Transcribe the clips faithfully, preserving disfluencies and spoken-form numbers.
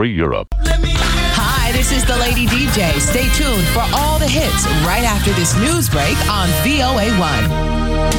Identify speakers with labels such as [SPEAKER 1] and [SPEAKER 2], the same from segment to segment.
[SPEAKER 1] Europe.
[SPEAKER 2] Hi, this is the Lady D J. Stay tuned for all the hits right after this news break on V O A one.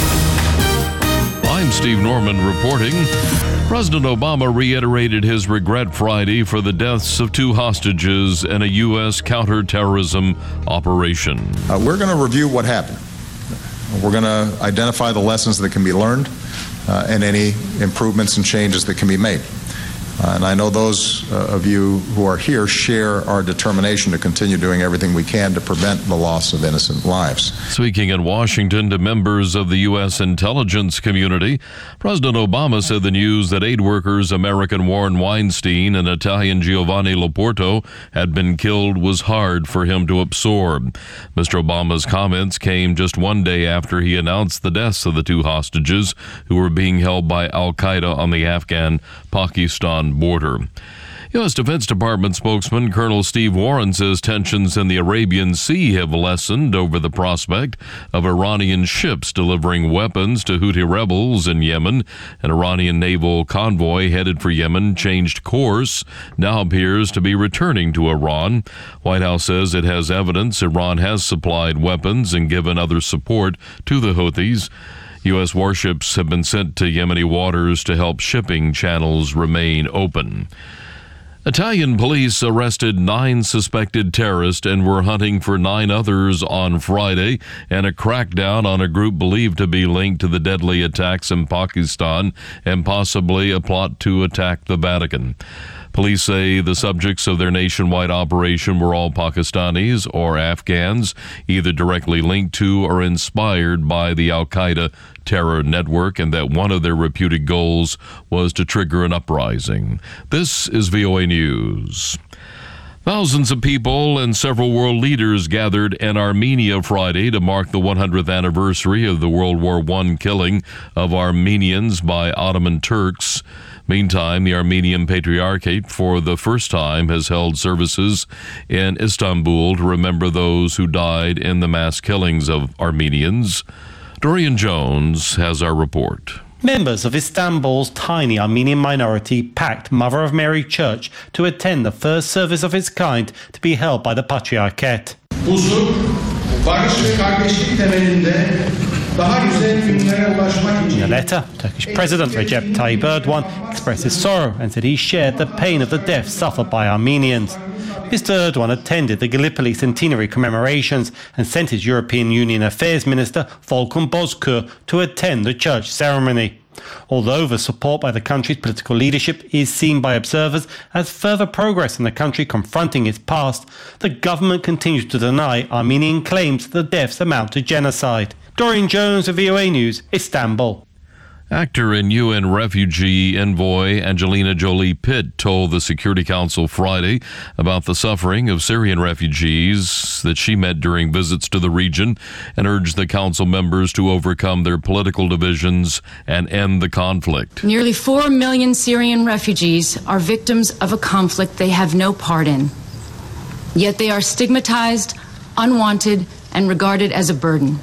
[SPEAKER 3] I'm Steve Norman reporting. President Obama reiterated his regret Friday for the deaths of two hostages in a U S counterterrorism operation.
[SPEAKER 4] Uh, we're going to review what happened. We're going to identify the lessons that can be learned uh, and any improvements and changes that can be made. Uh, and I know those uh, of you who are here share our determination to continue doing everything we can to prevent the loss of innocent lives.
[SPEAKER 3] Speaking in Washington to members of the U S intelligence community, President Obama said the news that aid workers American Warren Weinstein and Italian Giovanni Loporto had been killed was hard for him to absorb. Mister Obama's comments came just one day after he announced the deaths of the two hostages who were being held by al-Qaeda on the Afghan-Pakistan border. U S Defense Department spokesman Colonel Steve Warren says tensions in the Arabian Sea have lessened over the prospect of Iranian ships delivering weapons to Houthi rebels in Yemen. An Iranian naval convoy headed for Yemen changed course, now appears to be returning to Iran. White House says it has evidence Iran has supplied weapons and given other support to the Houthis. U S warships have been sent to Yemeni waters to help shipping channels remain open. Italian police arrested nine suspected terrorists and were hunting for nine others on Friday in a crackdown on a group believed to be linked to the deadly attacks in Pakistan and possibly a plot to attack the Vatican. Police say the subjects of their nationwide operation were all Pakistanis or Afghans, either directly linked to or inspired by the al-Qaeda terror network, and that one of their reputed goals was to trigger an uprising. This is V O A News. Thousands of people and several world leaders gathered in Armenia Friday to mark the one hundredth anniversary of the World War One killing of Armenians by Ottoman Turks. Meantime, the Armenian Patriarchate, for the first time, has held services in Istanbul to remember those who died in the mass killings of Armenians. Dorian Jones has our report.
[SPEAKER 5] Members of Istanbul's tiny Armenian minority packed Mother of Mary Church to attend the first service of its kind to be held by the Patriarchate. In a letter, Turkish President Recep Tayyip Erdogan expressed his sorrow and said he shared the pain of the death suffered by Armenians. Mister Erdogan attended the Gallipoli centenary commemorations and sent his European Union Affairs Minister Volkan Bozkır to attend the church ceremony. Although the support by the country's political leadership is seen by observers as further progress in the country confronting its past, the government continues to deny Armenian claims that the deaths amount to genocide. Dorian Jones of V O A News, Istanbul.
[SPEAKER 3] Actor and U N refugee envoy Angelina Jolie Pitt told the Security Council Friday about the suffering of Syrian refugees that she met during visits to the region and urged the council members to overcome their political divisions and end the conflict.
[SPEAKER 6] Nearly four million Syrian refugees are victims of a conflict they have no part in. Yet they are stigmatized, unwanted, and regarded as a burden.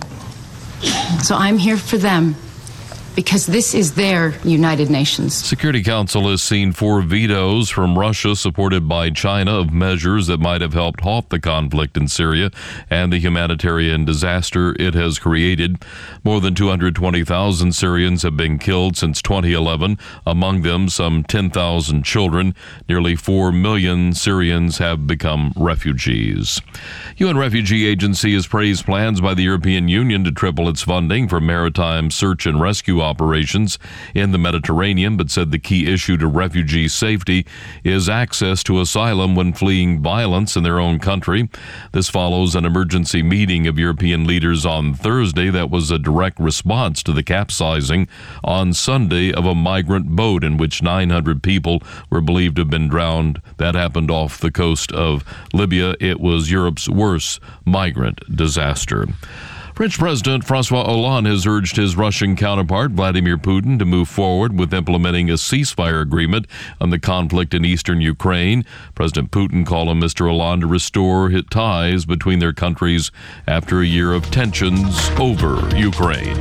[SPEAKER 6] So I'm here for them, because this is their United Nations.
[SPEAKER 3] Security Council has seen four vetoes from Russia supported by China of measures that might have helped halt the conflict in Syria and the humanitarian disaster it has created. More than two hundred twenty thousand Syrians have been killed since twenty eleven, among them some ten thousand children. Nearly four million Syrians have become refugees. U N Refugee Agency has praised plans by the European Union to triple its funding for maritime search and rescue operations in the Mediterranean, but said the key issue to refugee safety is access to asylum when fleeing violence in their own country. This follows an emergency meeting of European leaders on Thursday that was a direct response to the capsizing on Sunday of a migrant boat in which nine hundred people were believed to have been drowned. That happened off the coast of Libya. It was Europe's worst migrant disaster. French President François Hollande has urged his Russian counterpart Vladimir Putin to move forward with implementing a ceasefire agreement on the conflict in eastern Ukraine. President Putin called on Mister Hollande to restore his ties between their countries after a year of tensions over Ukraine.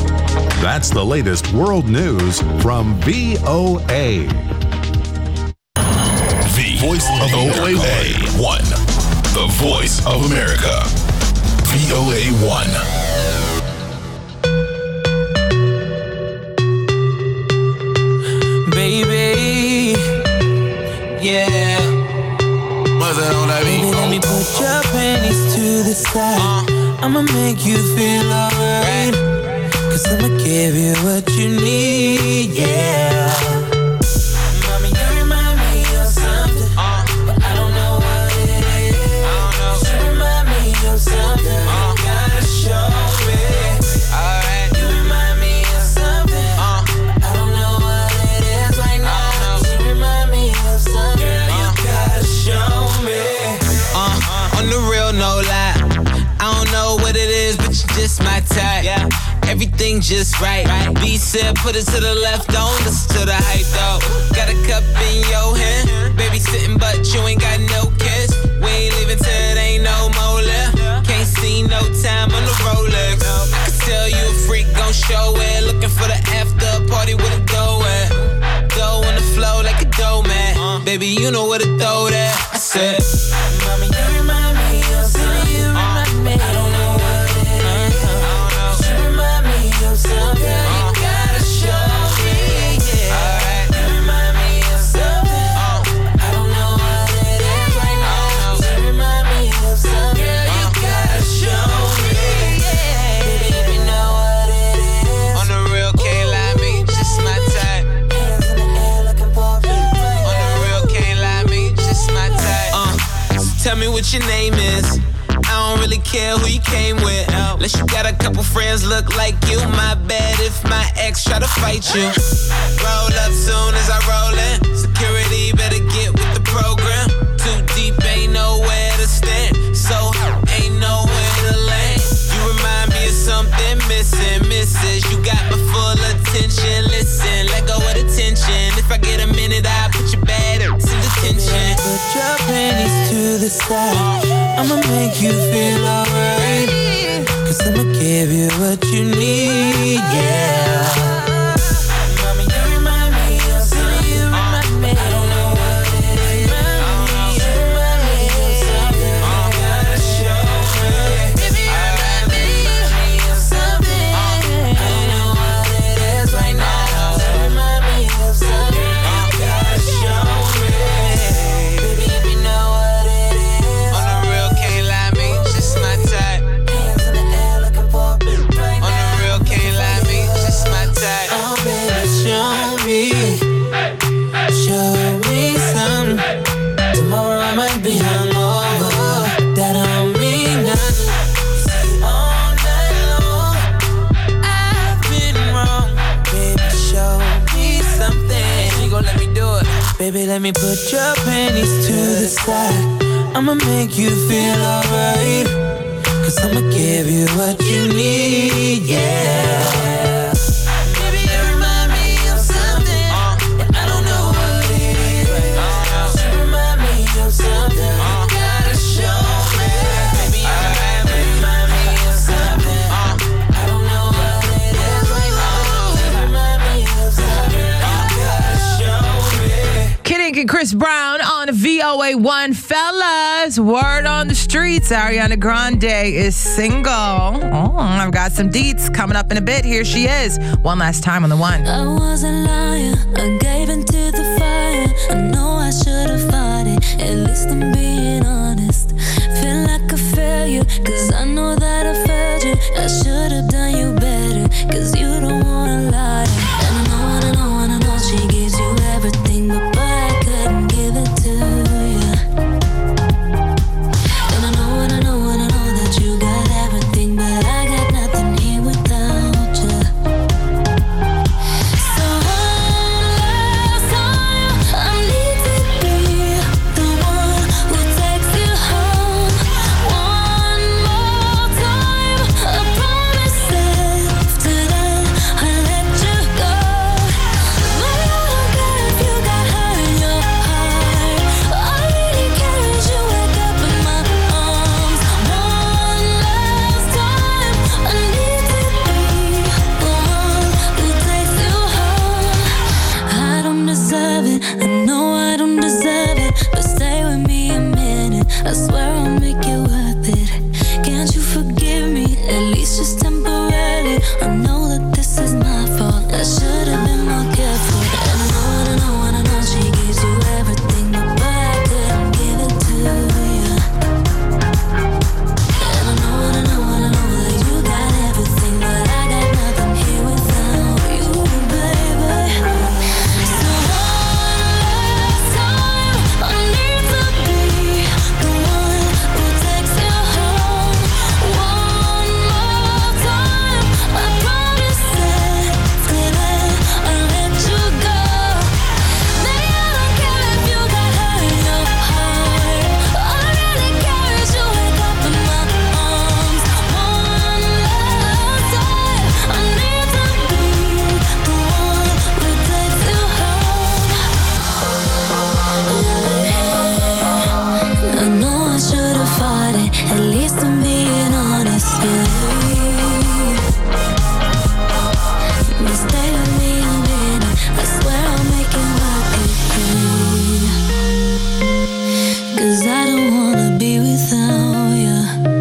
[SPEAKER 7] That's the latest world news from V O A.
[SPEAKER 1] voice of V O A one. The voice of America. V O A one.
[SPEAKER 7] Baby, yeah.
[SPEAKER 1] What's that on that beat?
[SPEAKER 7] Baby, let me put your panties to the side. Uh, I'ma make you feel alright. Cause I'ma give you what you need, yeah. Mommy, you remind me of something, uh, but I don't know what it is. I don't know. You remind me of something, uh, you gotta show me. Alright. You remind me of something, uh, I don't know what it is right now. You remind me of something, girl, you gotta show me. Uh, on the real, no lie. I don't know what it is, but you just my type. Yeah. Everything just right. right. B said, put it to the left, don't listen to the hype though. Got a cup in your hand, baby sitting, but you ain't got no kiss. We ain't leaving till it ain't no more left. Can't see no time on the Rolex. I can tell you a freak gon' show it. Looking for the after party with a go at. Dough on the flow like a dough man. Baby, you know where to throw that. I said, Mommy, you remind me of something. You remind me. I don't know what it is. You remind me of something. You gotta show me, yeah. Alright. You remind me of something. I don't know what it is right now. You remind me of something. Girl, you gotta show me, yeah. Baby, if you know what it is. On the real, can't lie, me, just my type. Hands in the air looking for me. On the real, can't lie, me, just my type. Uh, so tell me what your name is. I don't really care who you came with. Unless you got a couple friends look like you. My bad if my ex try to fight you. Roll up soon as I roll in. Security better get with the program. Too deep, ain't nowhere to stand. So ain't nowhere to land. You remind me of something missing, missus. You got my full attention. Listen, let go of the tension. If I get a minute, I'll put you bad in detention. Put your panties to the side. I'ma make you feel alright. Cause I'ma give you what you need, yeah. Mommy, you remind me of something. You remind me. I don't know what it is. You remind me of something. You gotta show me. Baby, you remind me of something. I don't know what it is right now. You remind me of something. You gotta show me. Baby, if you know what it is. On the real, can't lie, me, just my type. Hands in the air looking for me right now. On the real, can't lie, me, just my type. Oh, baby, show me. Show me some. Tomorrow I might be hungover. That don't mean nothing. See, all night long I've been wrong. Baby, show me something. You gon' let me do it. Baby, let me put your panties to the side. I'ma make you feel alright. Cause I'ma give you what you need, yeah. Baby, you remind me of something. And I don't know what it is. You remind me of something. You gotta show me. Baby, you remind me, remind me of something. I don't know what it is right now. You remind me of something. You gotta show me.
[SPEAKER 2] Kid Ink and Chris Brown on V O A one. Fellas, word on the streets, Ariana Grande is single. Oh, I've got some deets coming up in a bit. Here she is, one last time on the one.
[SPEAKER 8] I was a liar, I gave into the fire. I know I should have fought it, at least I'm being honest. Feel like a failure, cause I know that I failed you. I should have done you better, cause you don't wanna lie. And I know, and I know, and I know she gives you everything, but boy, I couldn't give it to you. And I know, and I know, and I know that you got everything, but I got nothing here without you. So last time I needed At least I'm being honest, yeah. You stay with me a minute, I swear I'll make it right. 'Cause I don't wanna be without you.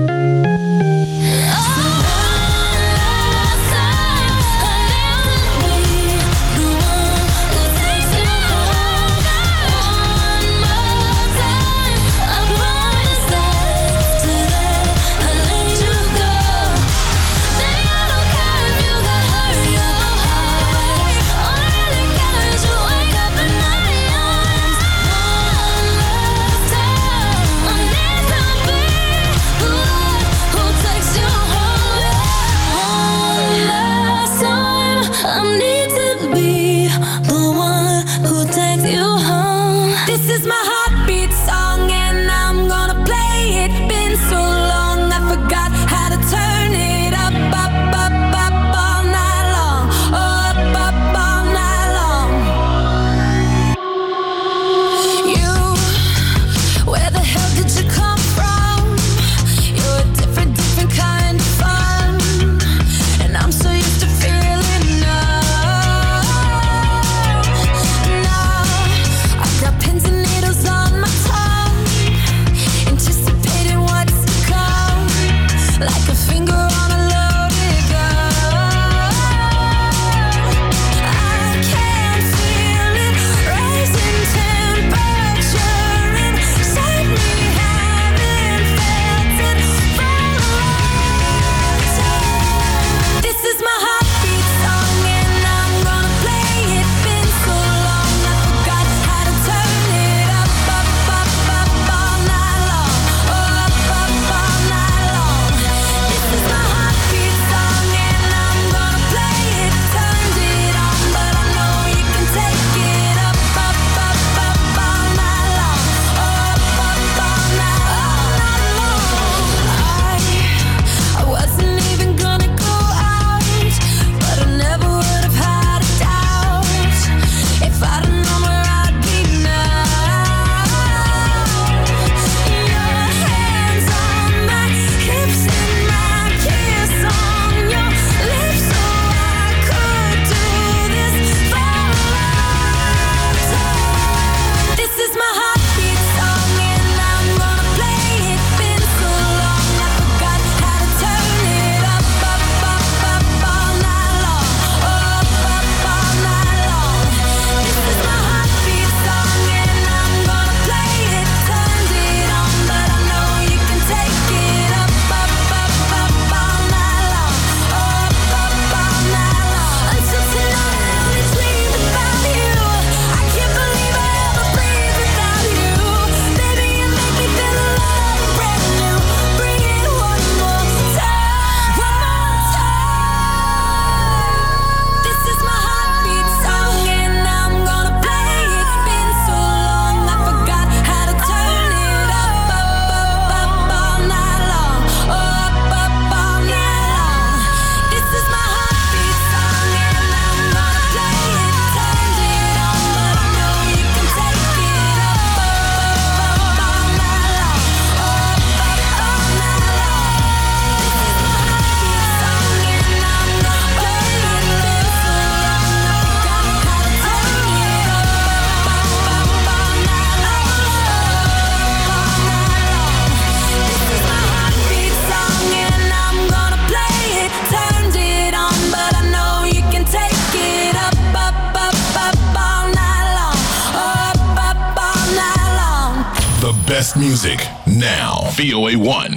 [SPEAKER 1] best music now. V O A one.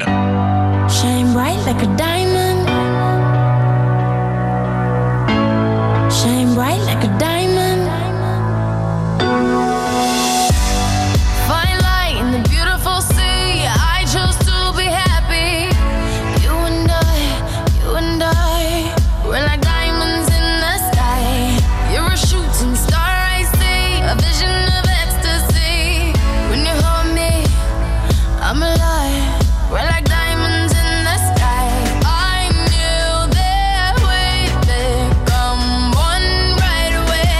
[SPEAKER 8] Shine bright like a diamond. Shine bright like a diamond. Fine light in the beautiful sea. I chose to be happy. You and I, you and I, we're like diamonds in the sky. You're a shooting star, I see, a vision of ecstasy. When you hold me, I'm alive. We're like diamonds in the sky. I knew that we'd become one right away.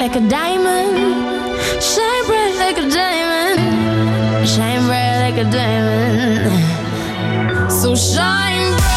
[SPEAKER 8] like a diamond. Shine bright like a diamond. Shine bright like a diamond. So shine bright.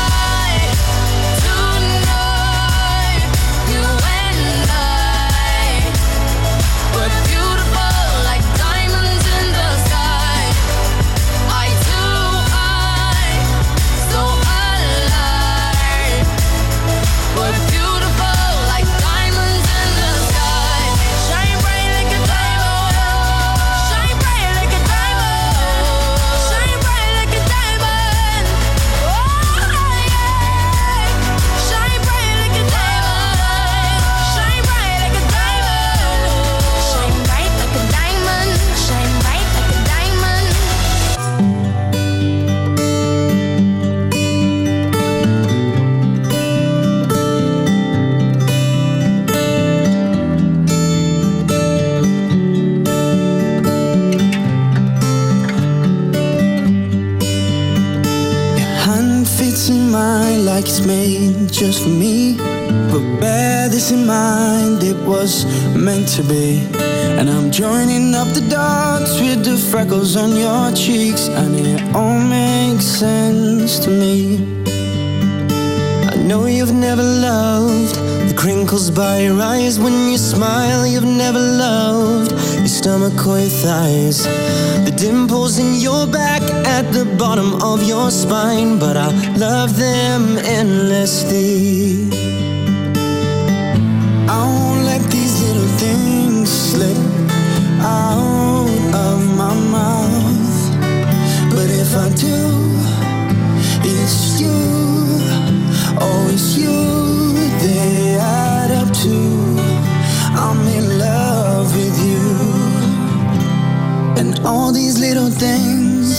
[SPEAKER 7] Like it's made just for me, but bear this in mind, it was meant to be. And I'm joining up the dots with the freckles on your cheeks, and it all makes sense to me. I know you've never loved the crinkles by your eyes when you smile. You've never loved your stomach or your thighs, the dimples in your back at the bottom of your spine, but I love them endlessly. I won't let these little things slip out of my mouth, but if I do, it's you, oh it's you, they add up to I'm in love with you. And all these little things.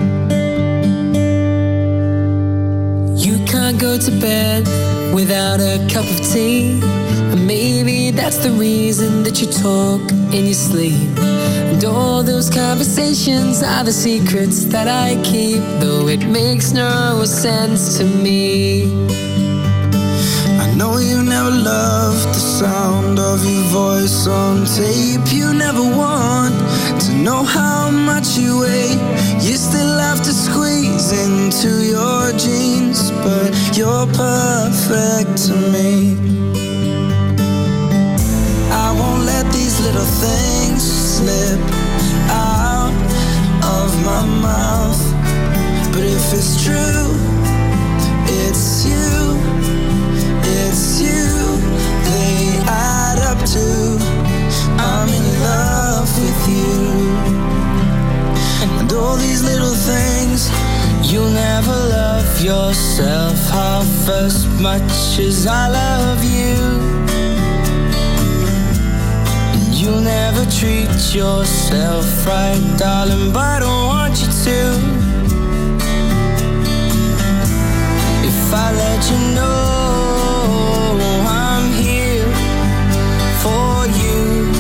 [SPEAKER 9] You can't go to bed without a cup of tea, and maybe that's the reason that you talk in your sleep. And all those conversations are the secrets that I keep, though it makes no sense to me.
[SPEAKER 7] I know you never loved the sound of your voice on tape. You never want to know how much you weigh. You still have to squeeze into your jeans, but you're perfect to me. I won't let these little things slip out of my mouth, but if it's true, it's you, it's you, they add up to I'm in love with you. And all these little things. You'll never love yourself half as much as I love you. And you'll never treat yourself right, darling, but I don't want you to. If I let you know I'm here for you,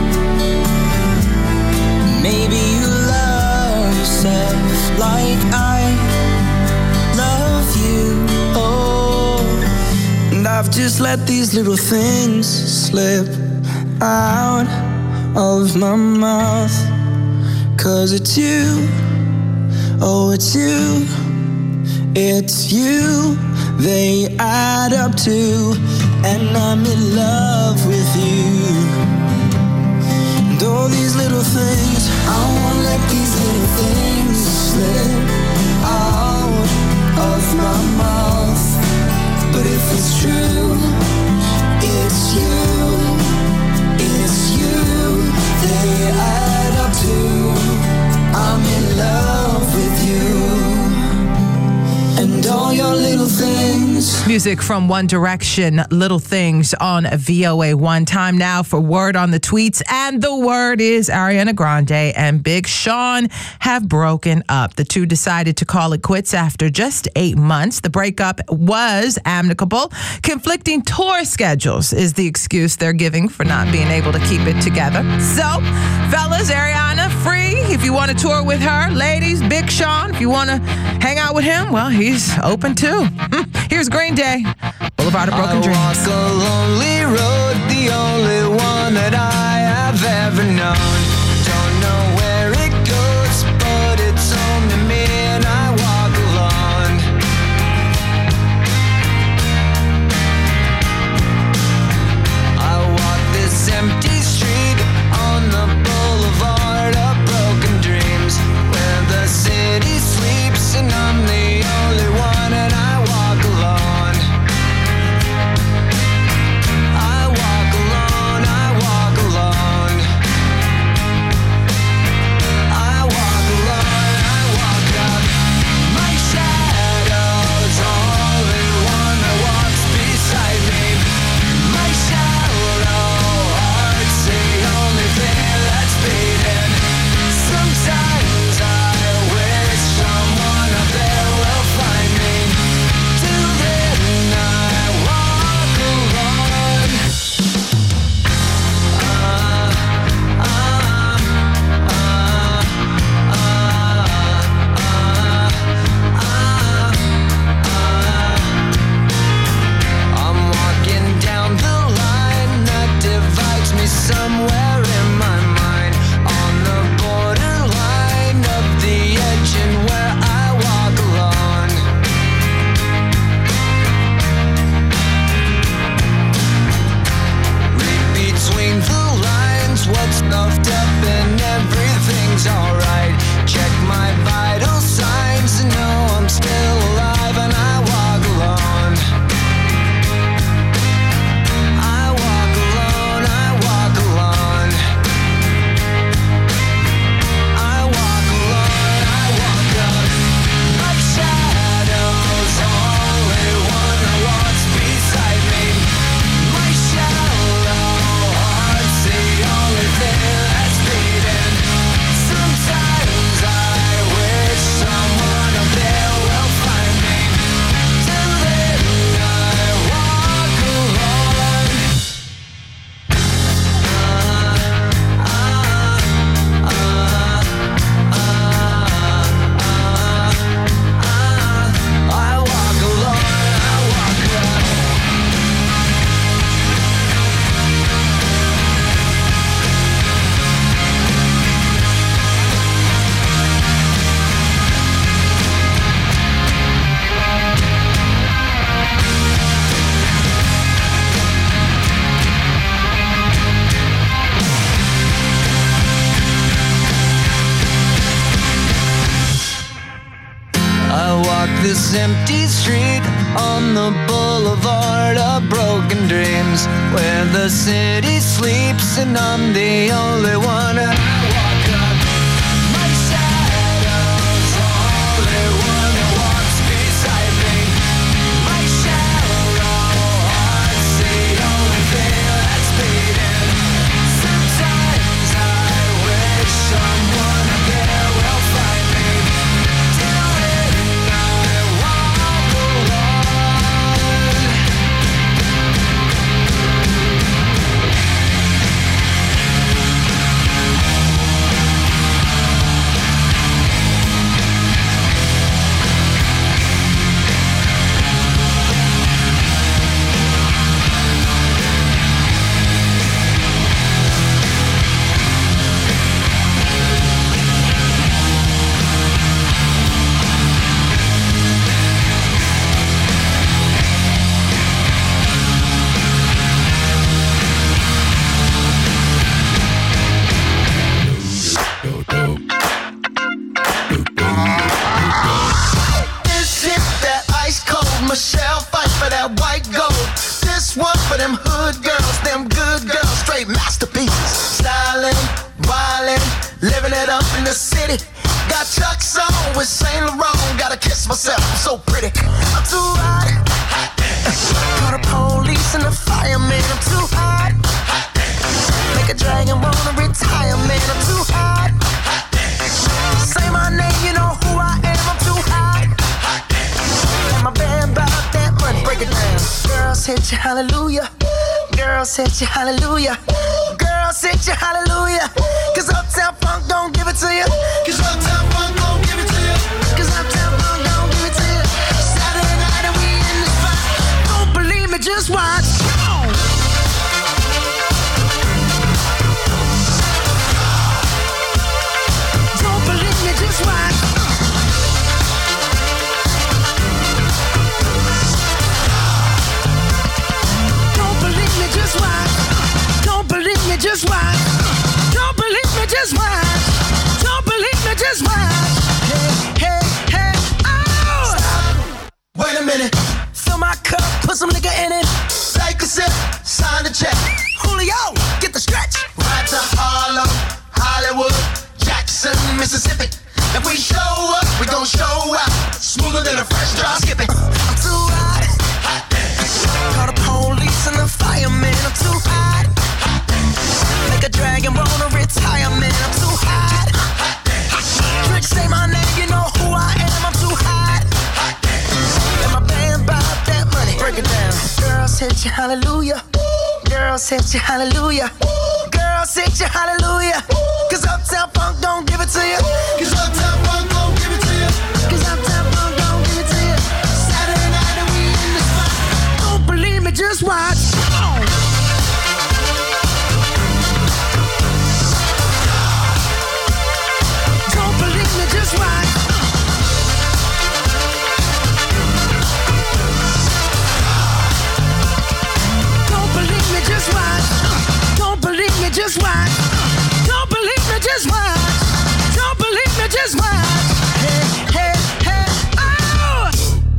[SPEAKER 7] maybe you love yourself like I love you. Oh, and I've just let these little things slip out of my mouth, 'cause it's you, oh it's you, it's you, they add up to, and I'm in love with you. And all these little things, I won't let these little things slip out of my mouth. But if it's true, it's you, it's you, they add up to, I'm in love with you. And all your little things.
[SPEAKER 2] Music from One Direction, Little Things on V O A one. Time now for Word on the Tweets. And the word is Ariana Grande and Big Sean have broken up. The two decided to call it quits after just eight months. The breakup was amicable. Conflicting tour schedules is the excuse they're giving for not being able to keep it together. So, fellas, Ariana, free. If you want to tour with her, ladies, Big Sean, if you want to hang out with him, well, he's open too. Here's Green Day, Boulevard of Broken
[SPEAKER 7] I
[SPEAKER 2] Dreams.
[SPEAKER 7] walk a lonely road, the only one
[SPEAKER 10] one that I have ever known. Don't know where it goes, but it's home to me and I walk alone. I walk this empty street on the boulevard of broken dreams, where the city sleeps and I'm the only one and I walk alone. I walk alone, I walk alone. I walk alone, I walk up. My shadow's only one that walks beside me. My shallow heart's the only thing that's beating. Sometimes I wish someone up there will find me. Till then I walk alone. Uh, uh, uh, uh, uh, I'm walking down the line that divides me somewhere in my mind, on the borderline of the edge and where I walk alone. Read between the lines what's puffed up and everything's alright. Check my vital signs and know I'm still alive and I walk alone. I walk alone, I walk alone. I walk alone, I walk up. My shadow's only one that walks beside me. My shallow heart's the only thing that's beating. Sometimes I wish someone up there will find me. Till then I walk alone. I walk alone, I walk alone. I walk this empty street on the boulevard of broken dreams, where the city sleeps and I'm the only one. And I walk up. My shadow's only one that walks beside me. My shallow heart's the only thing that's beating. Sometimes I wish someone up there will find me. Till then I walk alone. This is that ice cold Michelle fight for that white gold. This one for them hood girls, them good girls, straight masterpieces. Styling, wildin', living it up in the city. Got Chuck's on with Saint Laurent. Gotta kiss myself, I'm so pretty. I'm too hot. Call the police and the fireman. I'm too hot. Make a dragon wanna retire, man. I'm too hot. Say my name, you know who I am. I'm too hot. And my band bought that money, break it down. Girls hit you, hallelujah. Girls hit you, hallelujah. Girls hit you, hallelujah. Cause Uptown Funk don't give it to you. Cause Uptown Funk don't give it to you. Cause Uptown Funk don't give it to you. Saturday night and we in the spot. Don't believe me, just watch. Come on. than a fresh drop skipping. I'm too hot. Call the police and the fireman. I'm too hot. Make a dragon wanna retire, man. I'm too hot. Trick say my name, you know who I am. I'm too hot. And my band bought that money. Break it down. Girls hit you, hallelujah. Girls hit you, hallelujah. Girls hit you, hallelujah. Cause Uptown Funk don't give it to you. Cause Uptown Funk don't give it to you. Cause Uptown Funk don't give it to you. Saturday night and we in the spot. Don't believe me, just watch. Come on. Don't believe me, just watch. Don't believe me, just watch. Don't believe me, just watch. Don't believe me, just watch. Don't believe me, just watch. Hey, hey, hey, oh!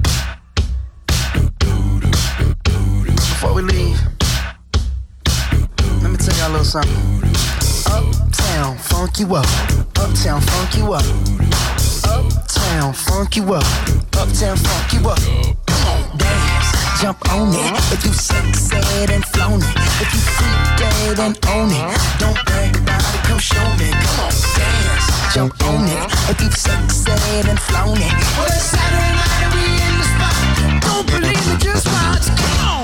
[SPEAKER 10] Before we leave, let me tell y'all a little something. Uptown, funk you up. Uptown, funk you up. Uptown, funk you up. Uptown, funk you up. Come on, dance, jump on it. If you sexed and flown it, if you freak dead and own it, don't brag about it, come show me. Come on, dance, jump on it. If you sexed and flown it, well it's Saturday night and we in the spot. Don't believe me, just watch. Come on.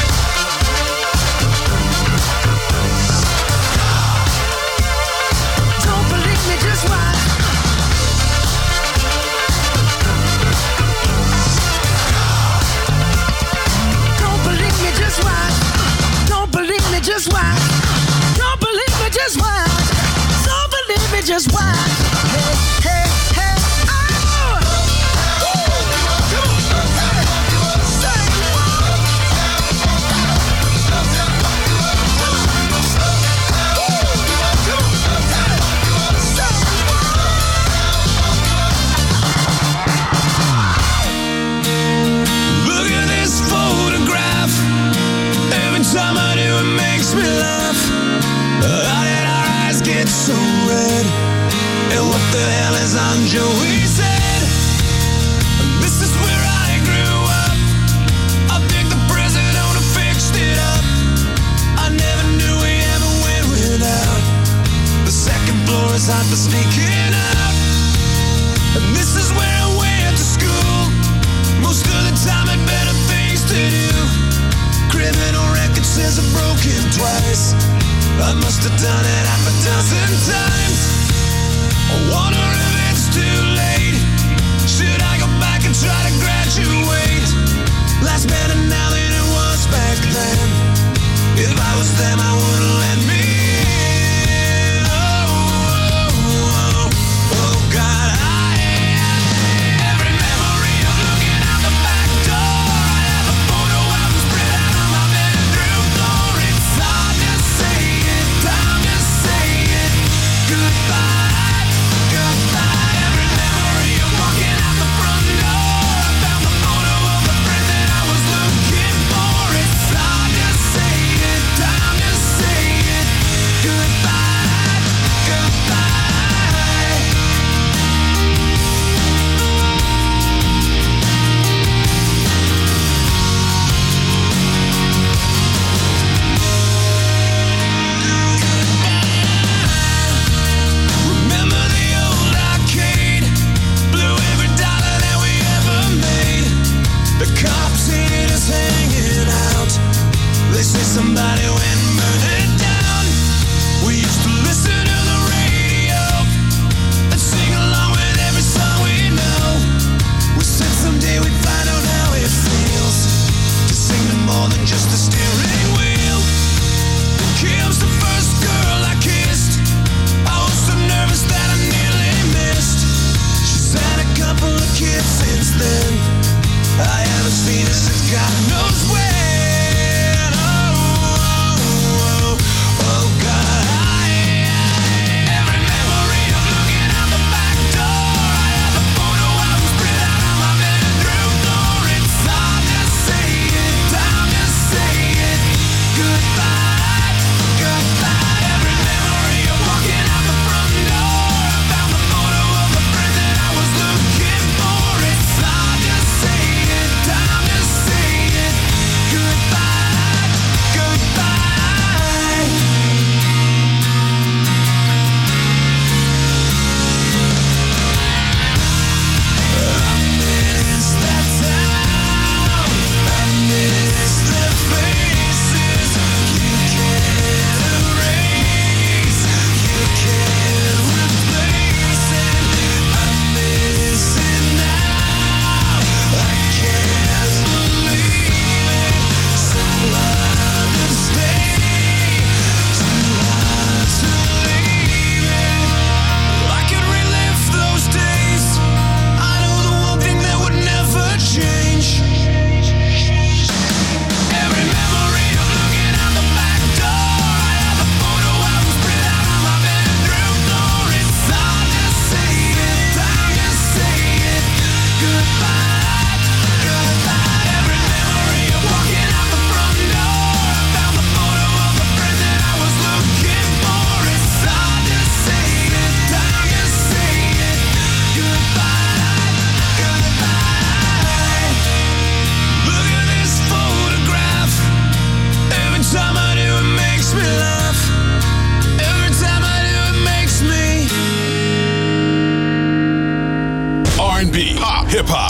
[SPEAKER 10] Don't believe me, just watch. Don't believe me, just watch. Don't believe me, just watch. Don't believe me, just watch. Don't believe me, just watch. Hey, hey, hey, oh!
[SPEAKER 11] Look at this photograph. Every time I do, it makes me laugh. How did our eyes get so red? And what the hell is on Joey's head? This is where I grew up. I think the president who fixed it up. I never knew we ever went without. The second floor is hot for sneaking out. And this is where I went to school. Most of the time had better things to do. Criminal record says I've broken twice. I must have done it half a dozen times. I wonder if it's too late.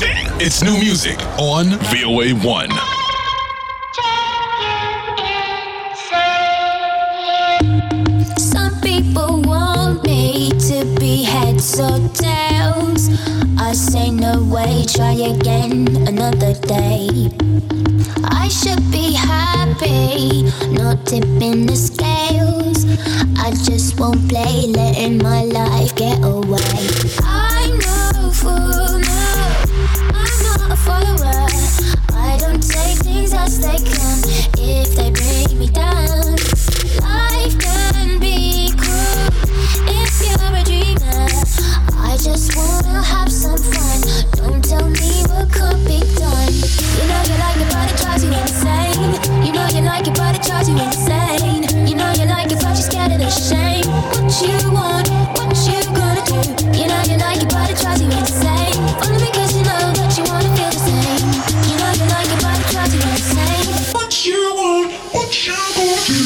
[SPEAKER 1] everything. It's new music on V O A one.
[SPEAKER 8] Some people want me to be heads or tails. I say no way, try again another day. I should be happy, not tipping the scales. I just won't play, letting my life get away. I'm no fool, no, I'm not a follower. I don't take things as they come if they bring me down. Life can be cruel if you're a dreamer. I just wanna have some fun. Don't tell me what could be done. You know you like it, but it drives you insane. You know you like it, but it drives you insane. You know you like it, but you're scared of the shame. What you want, what you gonna do? You know you like it, but it drives you insane. Only because you know that you wanna feel the same. You know you like it, but it drives you insane. What you want, what you gonna do?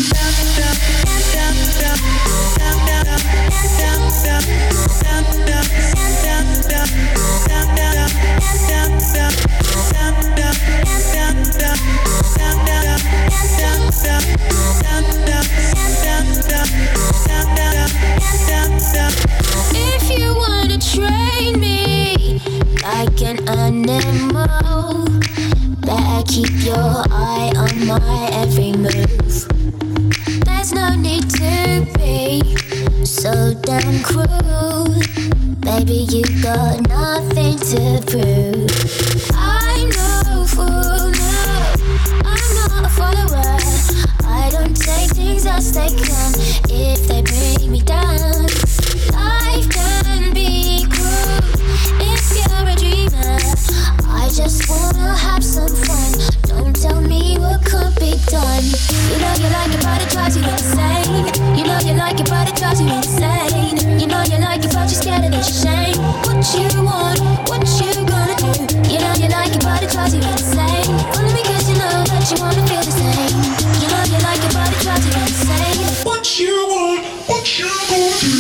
[SPEAKER 8] If you wanna train me like an animal, better keep your eye on my every move. There's no need to be so damn cruel. Baby, you got nothing to prove. I'm no fool, no, I'm not a follower. I don't take things as they come if they bring me down. Life can be cruel if you're a dreamer. I just wanna have some fun. Don't tell me what could be done. You know you like it, but it drives you insane. You know you like it, but it drives you insane. You know you like it, but you're scared of the shame. What you want, what you gonna do? You know you like it, but it drives you insane. Only because you know that you wanna feel the same. You know you like it, but it drives you insane. What you want, what you gonna do?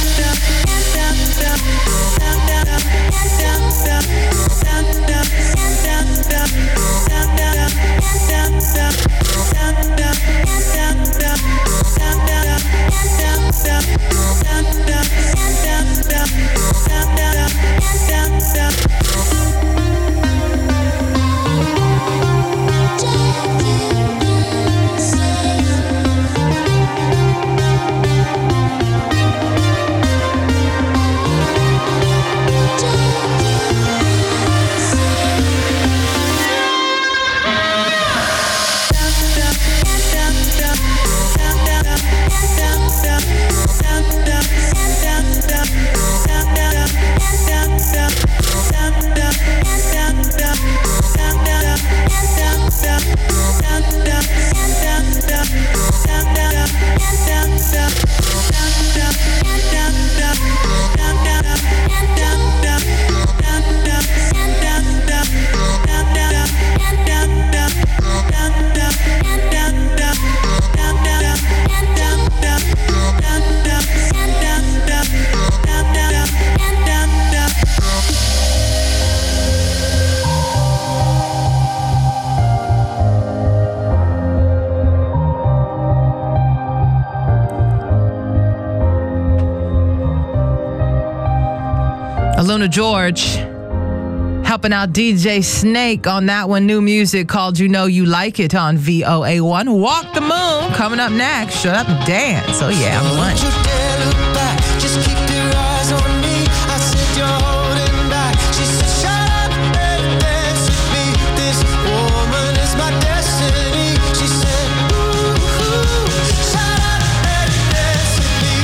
[SPEAKER 2] Luna George helping out D J Snake on that one. New music called You Know You Like It on V O A one. Walk the Moon coming up next. Shut up and dance. Oh yeah, I'm one.
[SPEAKER 11] Don't you dare look back. Just keep your eyes on me. I said you're holding back. She said shut up and dance with me. This woman is my destiny. She said ooh, ooh, shut up and dance with me.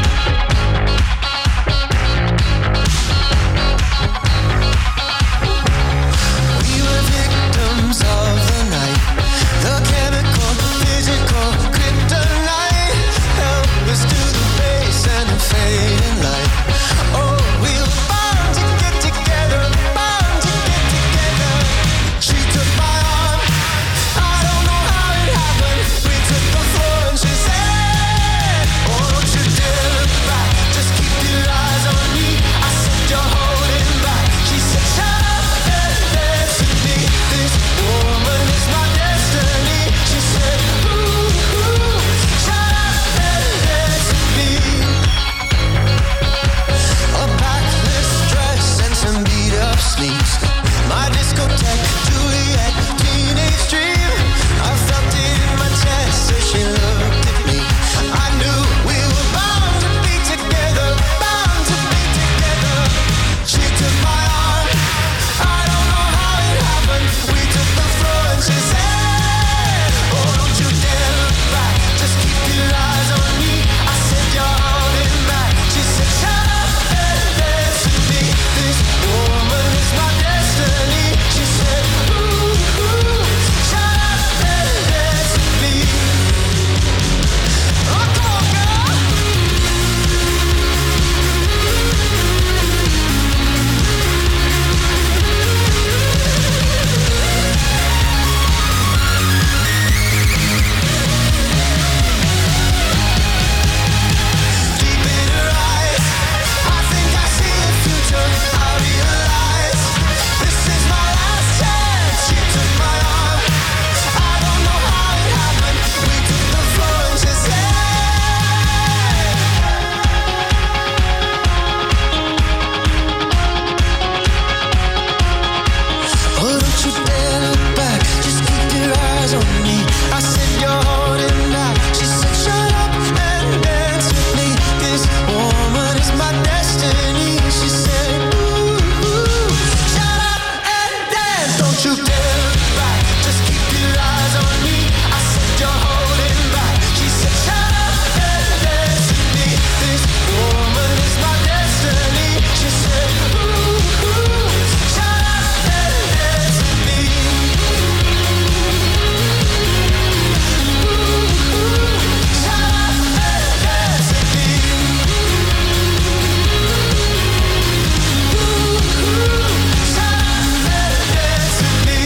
[SPEAKER 11] We were victims of the night. The chemical, physical, kryptonite. Help us to the base.
[SPEAKER 10] Don't you dare back, just keep your eyes on me. I said you're holding back. She said shut up and dance with me. This woman is my destiny. She said ooh, ooh, shut up and dance with me. Ooh, ooh, shut up and dance with me. Ooh, ooh, shut up and dance with me.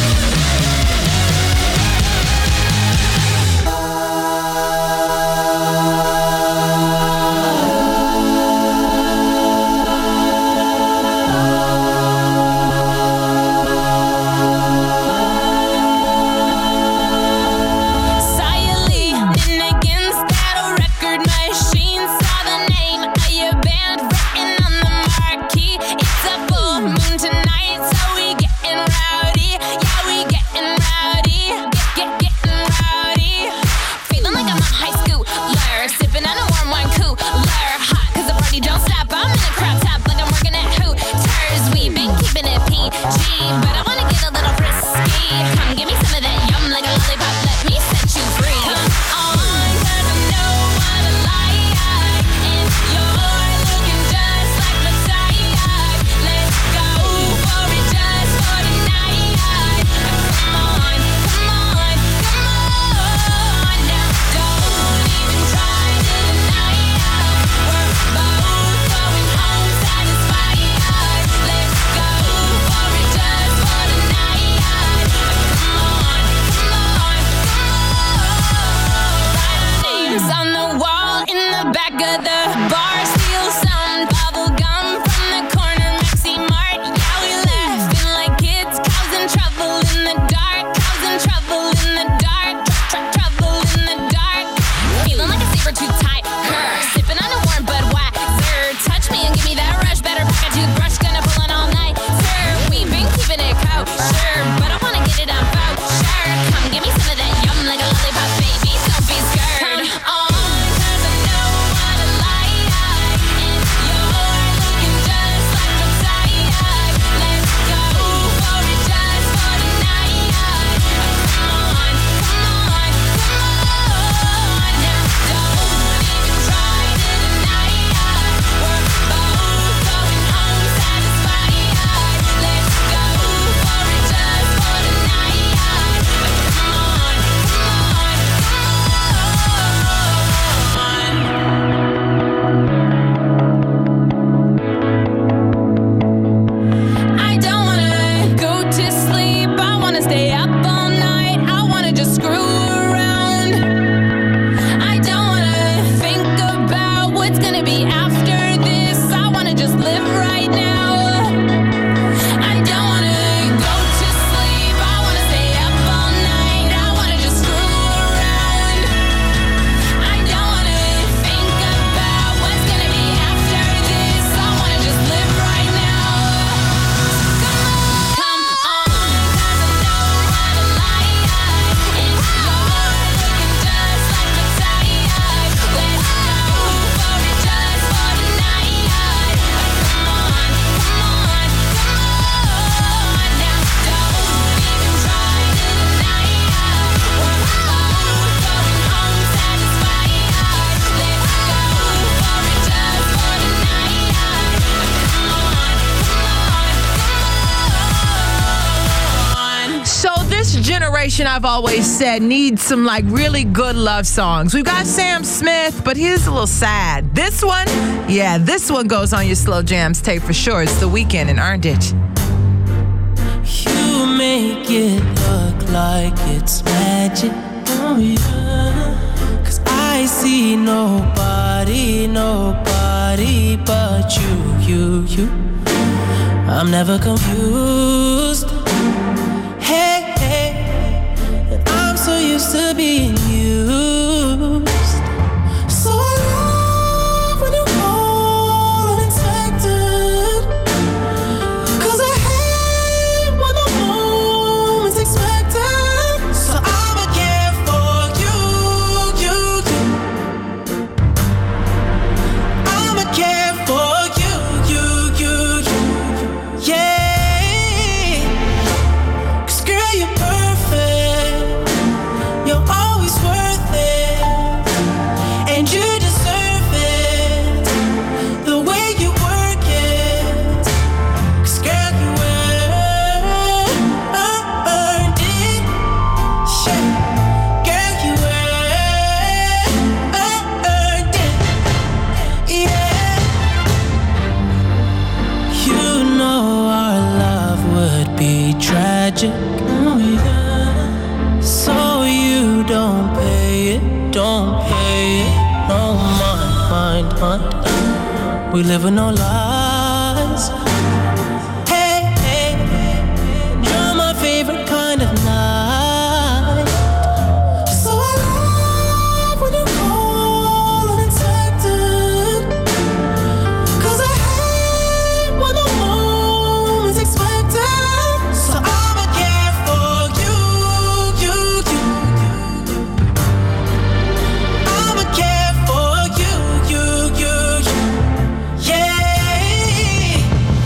[SPEAKER 8] Saw you leaning against that record machine. Saw the name of your band written on the marquee. It's a full moon tonight, so we getting rowdy. Yeah, we getting rowdy. Get, get, getting rowdy. Feeling like I'm a high schooler, sipping on a warm wine cooler. Hot 'cause the party don't stop. I'm in a crop top like I'm working at Hooters. We been keeping it P G, but I wanna get a little frisky. Come give me some of that yum like a lollipop. Let me set you free. Come on, 'cause I know what I like, and you're looking just like the type. Let's go for it just for tonight. Come on, come on, come on now. Don't even try to deny it. We're both going home satisfied. Let's go for it just for tonight. Come on, come on, come on. Write our names on the wall in the back of the bar. Steal some bubble gum from the corner Maxi Mart. Yeah, we laughing like kids, causing trouble in the dark, causing trouble in the dark, tr- tr- trouble in the dark. Feeling like a saber-tooth tiger, sipping on a warm Budweiser. Touch me and give me that rush. Better pack a toothbrush, gonna pull it all night. Sir, we've been keeping it kosher, but I wanna get it on voucher. Come give me some of that yum like a lollipop, baby. Don't be scared. Come on, 'cause I know what I like, and you're looking just like the type. Let's go for it just for tonight. Come on, come on, come on now. Don't even try to deny it. We're both going home satisfied. Let's go for it just for tonight. Come on, come on, I don't wanna go to sleep. I wanna stay up all night. I wanna just screw around. I don't wanna think about what's gonna be after this. I wanna just live right now. I don't wanna go to sleep. I wanna stay up all night. I wanna just screw around. I don't wanna think about what's gonna be after this. I wanna just live right now. Come on, 'cause I know what I like, and you're looking just like the type. Let's go for it just for tonight. Come on, come on, come on now. Don't even try to deny it. We're both going home satisfied. Let's go for it just for tonight. Come on, come on, come on.
[SPEAKER 2] So this generation, I've always said, needs some like really good love songs. We've got Sam Smith, but he's a little sad. This one, yeah, this one goes on your slow jams tape for sure. It's The Weeknd and Earned It.
[SPEAKER 7] You make it look like it's magic. Oh yeah. 'Cause I see nobody, nobody but you, you, you. I'm never confused. Hey, hey. And I'm so used to being used. So I love when you call unexpected. 'Cause I hate when the moment's expected. So I'ma care for you, you, you. I'ma care for you, you, you, you. Yeah. magic. Oh yeah. So you don't pay it, don't pay it. No mind, mind, mind. We live with no lies. Hey, hey, you're my favorite kind of night. So I love when you call unexpected. 'Cause I hate when the moment's expected. So I'ma care for you, you, you. I'ma care for you, you, you, you. Yeah.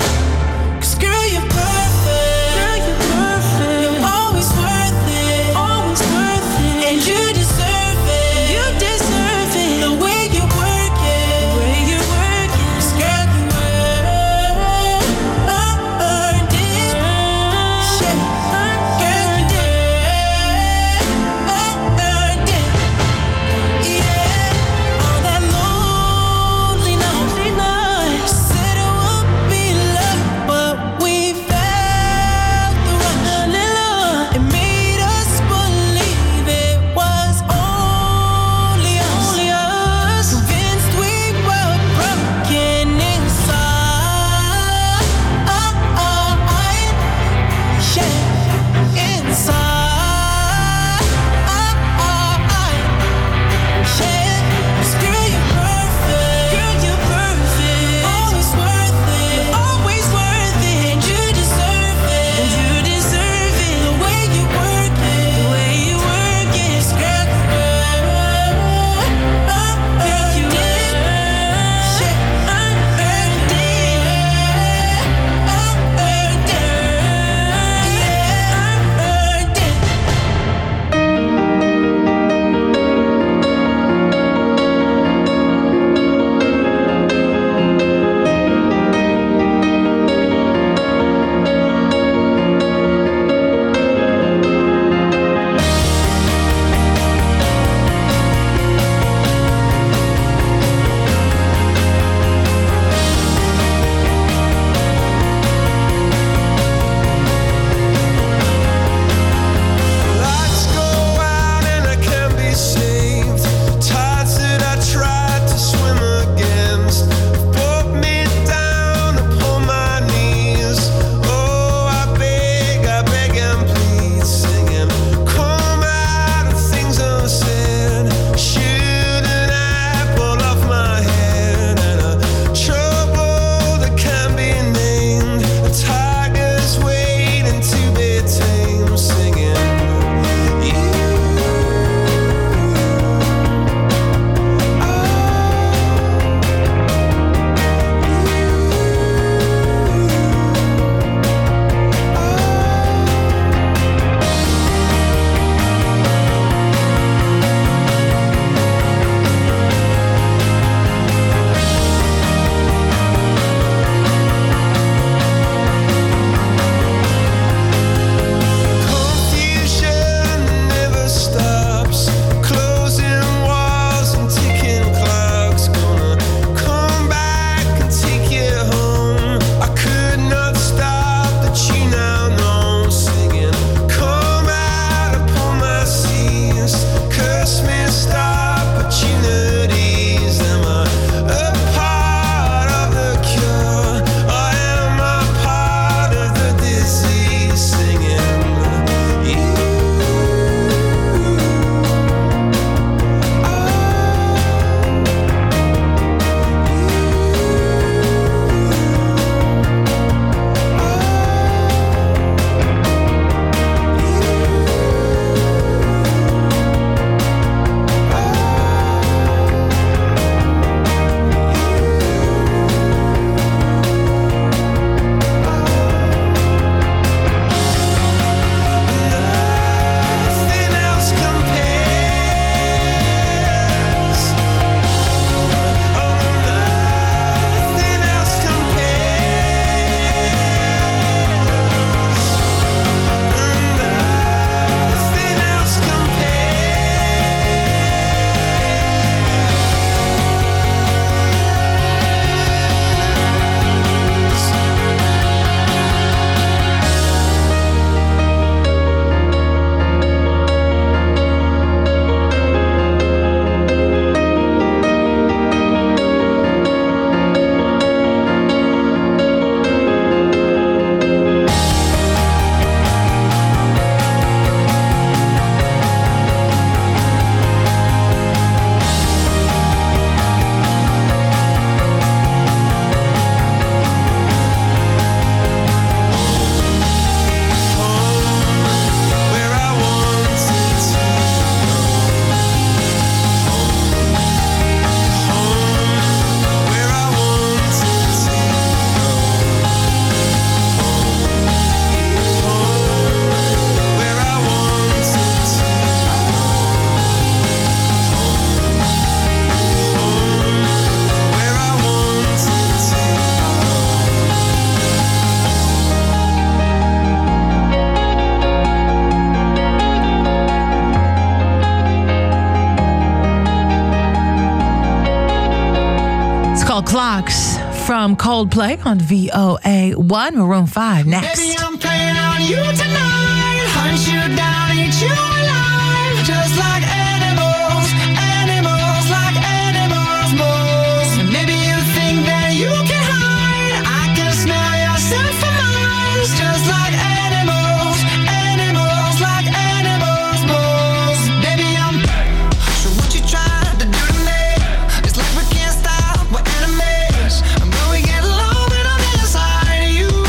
[SPEAKER 2] Wall Clocks from Coldplay on V O A one. Maroon five next.
[SPEAKER 10] Baby, I'm playing on you tonight. Hunt you down, eat you alive. Just like animals, animals, like animals, moles. And maybe you think that you can hide. I can smell yourself for miles. Just like animals, animals, like animals, moles. Baby, I'm. So what you trying to do to me? It's like we can't stop, we're enemies. And when we get low, then I'm inside of you.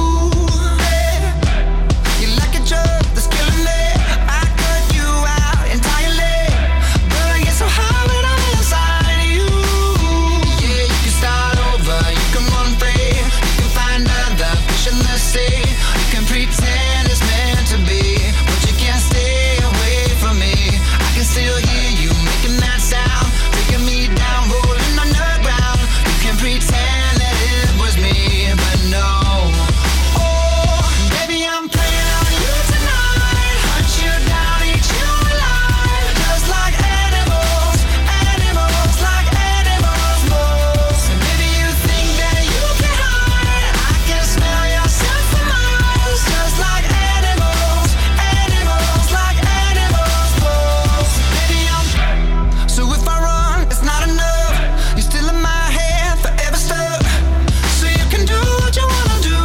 [SPEAKER 10] You like a drug that's killing me. I cut you out entirely. But I get so high when I'm inside of you. Yeah, you can start over, you can run free. You can find other fish in the sea. You can pretend it's meant to be, but you can't stay away from me. I can still hear you making that sound, taking me down, rolling underground. You can pretend that it was me, but no. Oh, baby, I'm playing on you tonight. Hunt you down, eat you alive. Just like animals, animals, like animals, moles. And maybe you think that you can hide. I can smell yourself for miles. Just like animals, animals, like animals, moles. Baby, I'm. So if I run, it's not enough. You're still in my head, forever stuck. So you can do what you wanna do.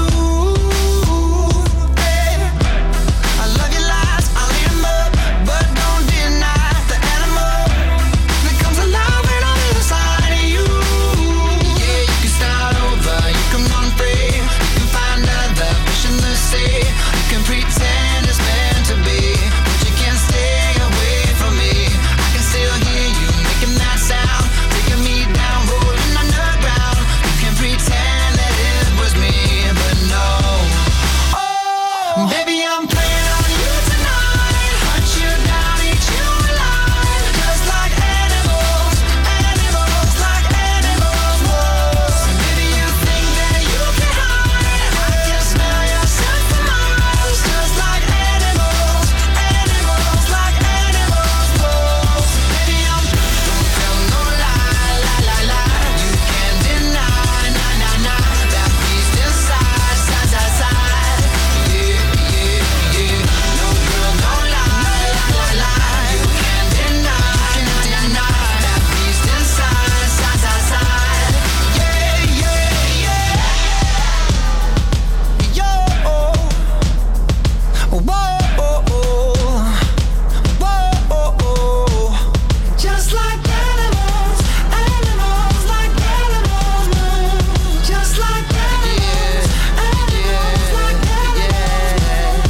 [SPEAKER 10] Hey, I love your lies, I'll eat 'em up, but don't deny the animal that comes alive when I'm inside of you. Yeah, you can start over, you can run free, you can find other fish in the sea. You can pretend it's meant to be, but you can't stay away from me. I can still hear you making that sound, taking me down, rolling underground. You can pretend that it was me, but no. Oh, baby, I'm playing on you tonight. Hunt you down, eat you alive. Just like animals, animals, like animals, moles. And maybe you think that you can hide. I can smell yourself for miles. Just like animals, animals, like animals, moles. Baby, I'm. Don't tell no lie, lie, lie, lie. You can't deny, nah, nah, nah. That beast inside, side, side, side. Yeah, yeah, yeah. No girl, don't lie, lie, lie, lie. You can't deny, nah, nah, nah. That beast inside, side, side, side. Yeah, yeah, yeah. Yo, whoa, whoa, whoa. Just like animals, animals, like animals, moves. Just like animals, animals, like animals.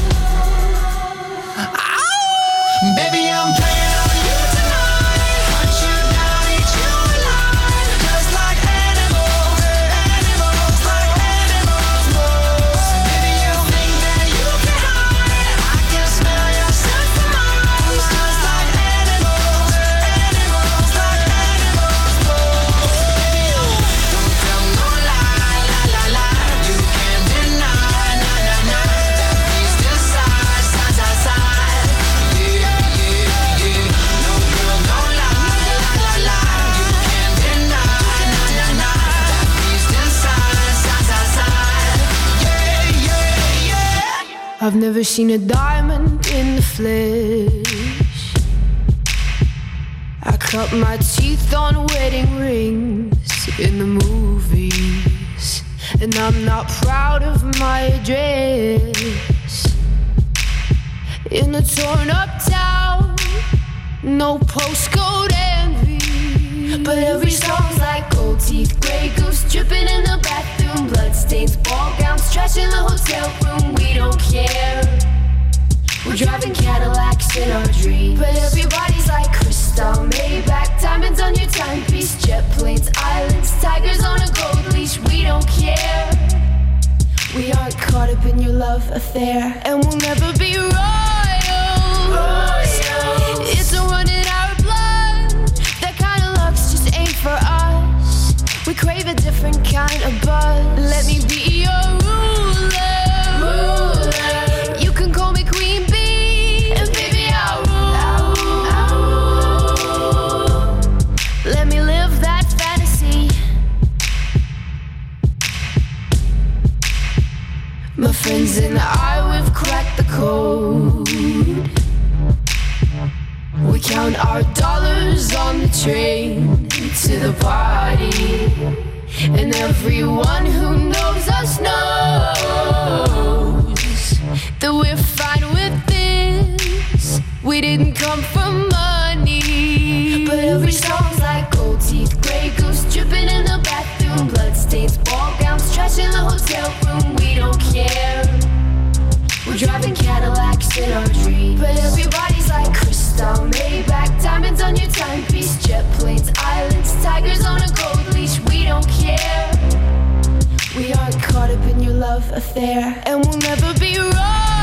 [SPEAKER 10] Ow! Baby, I'm playing on you tonight. Hunt you down, eat you alive. Just like animals, animals, like animals, moves. Maybe you think that you can hide. I can smell yourself for miles. Just like animals, animals, like animals, moves. Baby, don't tell no lie, lie, lie, lie. You can't deny, nah, nah, nah. That beast inside, side, side, side. Yeah, yeah, yeah. No girl, don't lie, lie, lie, lie. You can't deny, nah, nah, nah. That beast inside, side, side, side. Yeah, yeah, yeah.
[SPEAKER 9] I've never seen a diamond in the flesh. I cut my teeth on wedding rings in the movies, and I'm not proud of my address. In a torn up town, no postcode envy, but every song's like gold teeth, grey goose dripping in the bathroom, bloodstains, ball gowns, trash in the hotel room. We don't care. We're driving Cadillacs in our dreams, but everybody's like crystal, Maybach, diamonds on your timepiece, jet planes, islands, tigers on a gold leash. We don't care. We aren't caught up in your love affair, and we'll never be royals. Royals. It's a run in our blood. That kind of luck's just ain't for us. We crave a different kind of buzz. Let me be your ruler. Ruler. You can call me Queen Bee, and baby I'll rule. I'll rule. Let me live that fantasy.
[SPEAKER 12] count our dollars on the train to the party. And everyone who knows us knows that we're fine with this. We didn't come for money. But every song's like gold teeth, grey goose dripping in the bathroom, bloodstains, ball gowns, trash in the hotel room. We don't care. We're driving Cadillacs in our dreams. But everybody's like crystal, Maybach, diamonds on your timepiece, jet planes, islands, tigers on a gold leash. We don't care. We aren't caught up in your love affair, and we'll never be wrong.